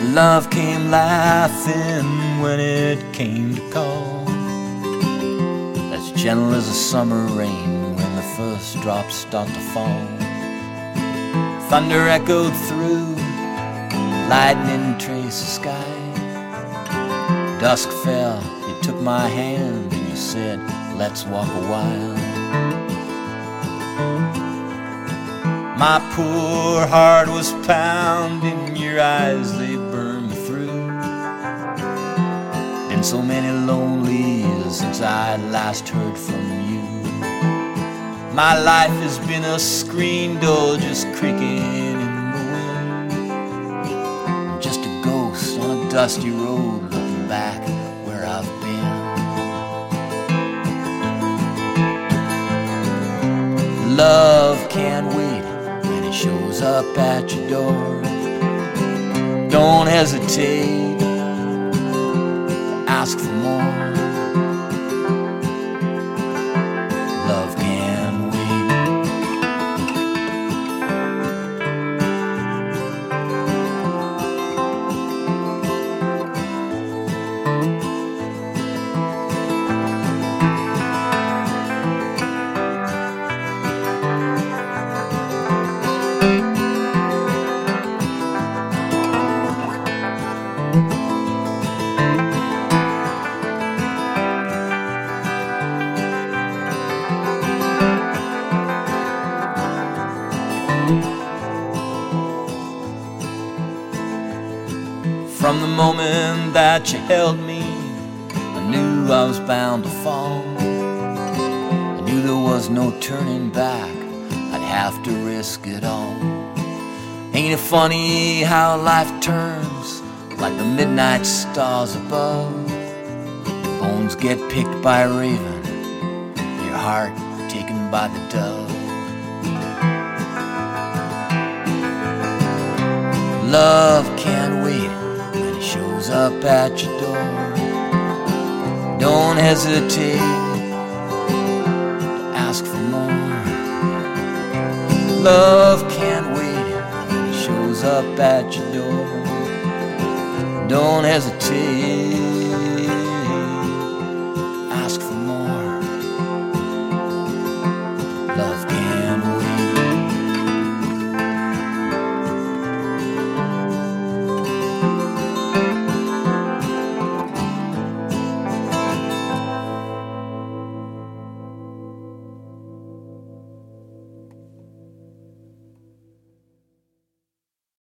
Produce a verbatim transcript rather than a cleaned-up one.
Love came laughing when it came to call, as gentle as a summer rain when the first drops start to fall. Thunder echoed through, lightning traced the sky. Dusk fell, you took my hand and you said, let's walk a while. My poor heart was pounding, your eyes, they burned me through. Been so many lonely years since I last heard from you. My life has been a screen door just creaking in the wind. I'm just a ghost on a dusty road looking back where I've been. Love can't wait when it shows up at your door. Don't hesitate to ask for more. Love can wait. From the moment that you held me, I knew I was bound to fall. I knew there was no turning back, I'd have to risk it all. Ain't it funny how life turns like the midnight stars above? Your bones get picked by a raven, your heart taken by the dove. Love can't wait when it shows up at your door. Don't hesitate to ask for more. Love can't wait when it shows up at your door. Don't hesitate